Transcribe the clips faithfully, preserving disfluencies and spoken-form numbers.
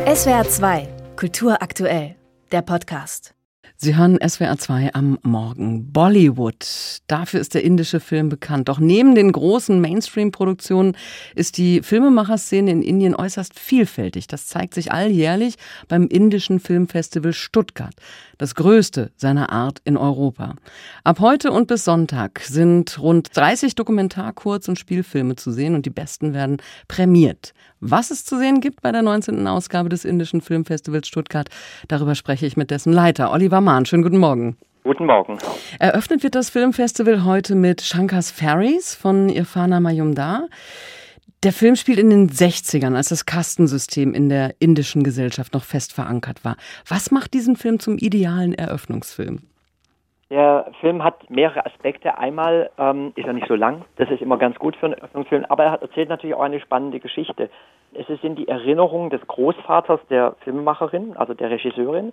S W R zwei, Kultur aktuell, der Podcast. Sie hören S W R zwei am Morgen. Bollywood, dafür ist der indische Film bekannt. Doch neben den großen Mainstream-Produktionen ist die Filmemacherszene in Indien äußerst vielfältig. Das zeigt sich alljährlich beim Indischen Filmfestival Stuttgart, das größte seiner Art in Europa. Ab heute und bis Sonntag sind rund dreißig Dokumentar-, Kurz- und Spielfilme zu sehen und die besten werden prämiert. Was es zu sehen gibt bei der neunzehnten Ausgabe des Indischen Filmfestivals Stuttgart, darüber spreche ich mit dessen Leiter, Oliver Mahn. Schönen guten Morgen. Guten Morgen. Eröffnet wird das Filmfestival heute mit Shankars Ferries von Irfana Majumdar. Der Film spielt in den sechzigern, als das Kastensystem in der indischen Gesellschaft noch fest verankert war. Was macht diesen Film zum idealen Eröffnungsfilm? Der Film hat mehrere Aspekte. Einmal ähm, ist er nicht so lang, das ist immer ganz gut für einen Eröffnungsfilm, aber er erzählt natürlich auch eine spannende Geschichte. Es sind die Erinnerungen des Großvaters der Filmemacherin, also der Regisseurin.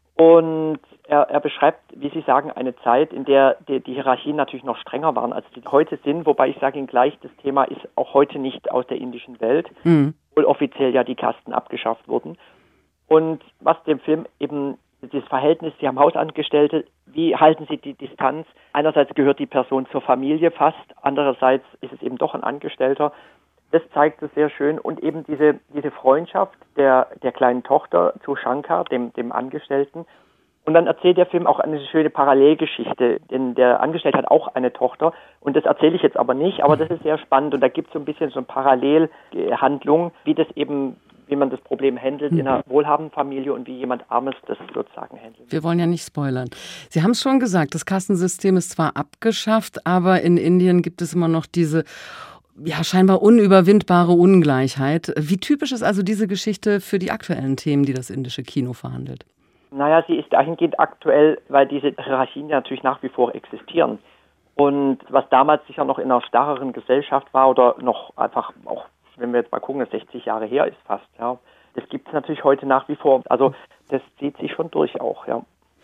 Und er, er beschreibt, wie Sie sagen, eine Zeit, in der die, die Hierarchien natürlich noch strenger waren, als sie heute sind. Wobei ich sage Ihnen gleich, das Thema ist auch heute nicht aus der indischen Welt, mhm. obwohl offiziell ja die Kasten abgeschafft wurden. Und was dem Film eben das Verhältnis, Sie haben Hausangestellte, wie halten Sie die Distanz? Einerseits gehört die Person zur Familie fast, andererseits ist es eben doch ein Angestellter. Das zeigt es sehr schön und eben diese diese Freundschaft der der kleinen Tochter zu Shankar, dem dem Angestellten. Und dann erzählt der Film auch eine schöne Parallelgeschichte, denn der Angestellte hat auch eine Tochter und das erzähle ich jetzt aber nicht, aber das ist sehr spannend und da gibt es so ein bisschen so eine Parallelhandlung, wie das eben wie man das Problem handelt in einer wohlhabenden Familie und wie jemand Armes das sozusagen handelt. Wir wollen ja nicht spoilern. Sie haben es schon gesagt, das Kastensystem ist zwar abgeschafft, aber in Indien gibt es immer noch diese ja scheinbar unüberwindbare Ungleichheit. Wie typisch ist also diese Geschichte für die aktuellen Themen, die das indische Kino verhandelt? Naja, sie ist dahingehend aktuell, weil diese Hierarchien ja natürlich nach wie vor existieren. Und was damals sicher noch in einer starreren Gesellschaft war oder noch einfach auch, wenn wir jetzt mal gucken, das sechzig Jahre her ist fast, ja. Das gibt es natürlich heute nach wie vor. Also das zieht sich schon durch auch, ja.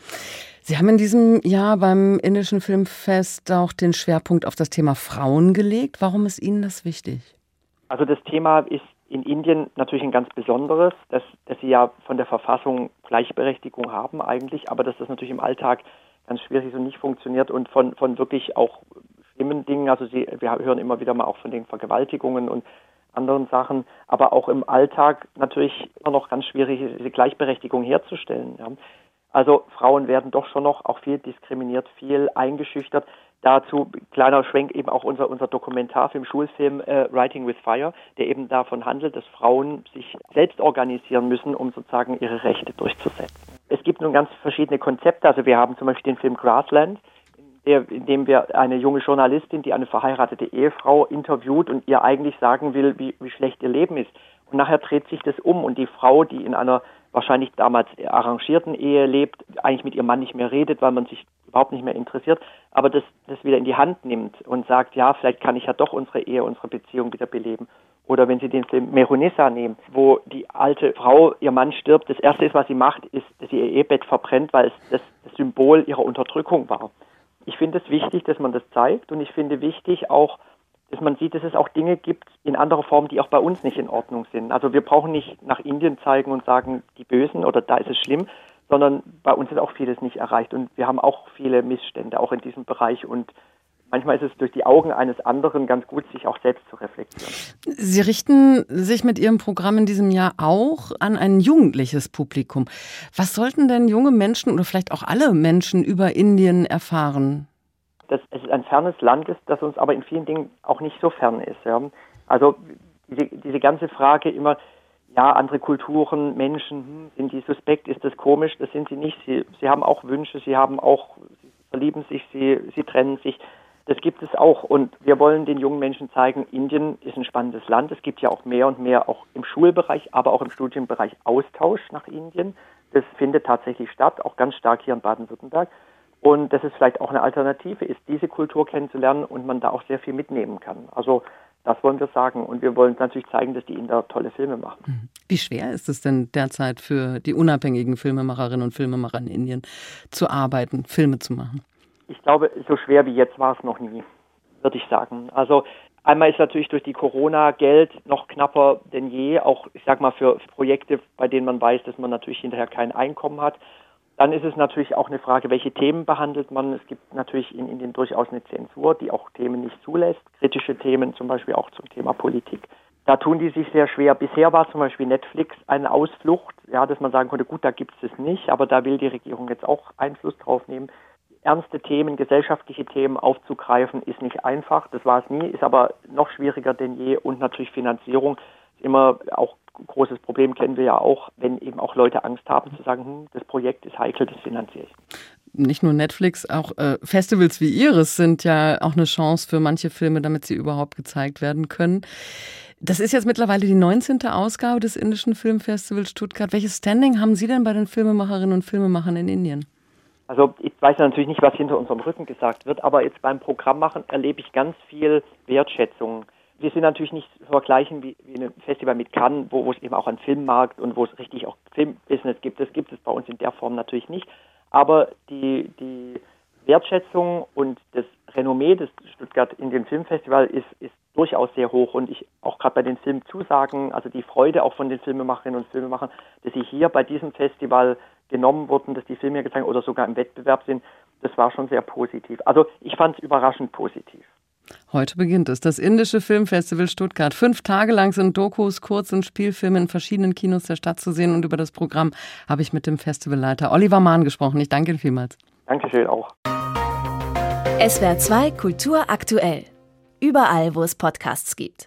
Sie haben in diesem Jahr beim Indischen Filmfest auch den Schwerpunkt auf das Thema Frauen gelegt. Warum ist Ihnen das wichtig? Also das Thema ist in Indien natürlich ein ganz besonderes, dass, dass sie ja von der Verfassung Gleichberechtigung haben eigentlich, aber dass das natürlich im Alltag ganz schwierig so nicht funktioniert und von, von wirklich auch schlimmen Dingen, also sie, wir hören immer wieder mal auch von den Vergewaltigungen und anderen Sachen, aber auch im Alltag natürlich immer noch ganz schwierig, diese Gleichberechtigung herzustellen. Ja. Also Frauen werden doch schon noch auch viel diskriminiert, viel eingeschüchtert. Dazu, kleiner Schwenk, eben auch unser unser Dokumentarfilm, Schulfilm äh, Writing with Fire, der eben davon handelt, dass Frauen sich selbst organisieren müssen, um sozusagen ihre Rechte durchzusetzen. Es gibt nun ganz verschiedene Konzepte. Also wir haben zum Beispiel den Film Grassland, Der, in dem wir eine junge Journalistin, die eine verheiratete Ehefrau interviewt und ihr eigentlich sagen will, wie, wie schlecht ihr Leben ist. Und nachher dreht sich das um und die Frau, die in einer wahrscheinlich damals arrangierten Ehe lebt, eigentlich mit ihrem Mann nicht mehr redet, weil man sich überhaupt nicht mehr interessiert, aber das, das wieder in die Hand nimmt und sagt, ja, vielleicht kann ich ja doch unsere Ehe, unsere Beziehung wieder beleben. Oder wenn Sie den Film Mehunissa nehmen, wo die alte Frau, ihr Mann stirbt, das Erste ist, was sie macht, ist, dass sie ihr Ehebett verbrennt, weil es das, das Symbol ihrer Unterdrückung war. Ich finde es wichtig, dass man das zeigt und ich finde wichtig auch, dass man sieht, dass es auch Dinge gibt in anderer Form, die auch bei uns nicht in Ordnung sind. Also wir brauchen nicht nach Indien zeigen und sagen, die Bösen oder da ist es schlimm, sondern bei uns ist auch vieles nicht erreicht und wir haben auch viele Missstände, auch in diesem Bereich und manchmal ist es durch die Augen eines anderen ganz gut, sich auch selbst zu reflektieren. Sie richten sich mit Ihrem Programm in diesem Jahr auch an ein jugendliches Publikum. Was sollten denn junge Menschen oder vielleicht auch alle Menschen über Indien erfahren? Dass es ein fernes Land ist, das uns aber in vielen Dingen auch nicht so fern ist. Ja. Also diese, diese ganze Frage immer, ja, andere Kulturen, Menschen, hm, sind die suspekt, ist das komisch? Das sind sie nicht. Sie, sie haben auch Wünsche, sie haben auch, sie verlieben sich, sie, sie trennen sich. Das gibt es auch und wir wollen den jungen Menschen zeigen, Indien ist ein spannendes Land. Es gibt ja auch mehr und mehr auch im Schulbereich, aber auch im Studienbereich Austausch nach Indien. Das findet tatsächlich statt, auch ganz stark hier in Baden-Württemberg. Und dass es vielleicht auch eine Alternative ist, diese Kultur kennenzulernen und man da auch sehr viel mitnehmen kann. Also das wollen wir sagen. Und wir wollen natürlich zeigen, dass die Inder tolle Filme machen. Wie schwer ist es denn derzeit für die unabhängigen Filmemacherinnen und Filmemacher in Indien zu arbeiten, Filme zu machen? Ich glaube, so schwer wie jetzt war es noch nie, würde ich sagen. Also Einmal ist natürlich durch die Corona-Geld noch knapper denn je, auch ich sag mal für Projekte, bei denen man weiß, dass man natürlich hinterher kein Einkommen hat. Dann ist es natürlich auch eine Frage, welche Themen behandelt man. Es gibt natürlich in Indien durchaus eine Zensur, die auch Themen nicht zulässt, kritische Themen zum Beispiel auch zum Thema Politik. Da tun die sich sehr schwer. Bisher war zum Beispiel Netflix eine Ausflucht, ja, dass man sagen konnte, gut, da gibt es es nicht, aber da will die Regierung jetzt auch Einfluss drauf nehmen. Ernste Themen, gesellschaftliche Themen aufzugreifen, ist nicht einfach. Das war es nie, ist aber noch schwieriger denn je. Und natürlich Finanzierung ist immer auch ein großes Problem, kennen wir ja auch, wenn eben auch Leute Angst haben zu sagen, hm, das Projekt ist heikel, das finanziere ich. Nicht nur Netflix, auch äh, Festivals wie Ihres sind ja auch eine Chance für manche Filme, damit sie überhaupt gezeigt werden können. Das ist jetzt mittlerweile die neunzehnte Ausgabe des Indischen Filmfestivals Stuttgart. Welches Standing haben Sie denn bei den Filmemacherinnen und Filmemachern in Indien? Also ich weiß natürlich nicht, was hinter unserem Rücken gesagt wird, aber jetzt beim Programmmachen erlebe ich ganz viel Wertschätzung. Wir sind natürlich nicht zu vergleichen wie, wie ein Festival mit Cannes, wo, wo es eben auch einen Filmmarkt und wo es richtig auch Filmbusiness gibt. Das gibt es bei uns in der Form natürlich nicht. Aber die, die Wertschätzung und das Renommee des Stuttgart Indian Film Festival ist, ist durchaus sehr hoch. Und ich auch gerade bei den Filmzusagen, also die Freude auch von den Filmemacherinnen und Filmemachern, dass sie hier bei diesem Festival genommen wurden, dass die Filme gezeigt oder sogar im Wettbewerb sind, das war schon sehr positiv. Also ich fand es überraschend positiv. Heute beginnt es, das Indische Filmfestival Stuttgart. Fünf Tage lang sind Dokus, Kurz- und Spielfilme in verschiedenen Kinos der Stadt zu sehen. Und über das Programm habe ich mit dem Festivalleiter Oliver Mahn gesprochen. Ich danke Ihnen vielmals. Dankeschön auch. S W R zwei Kultur aktuell. Überall, wo es Podcasts gibt.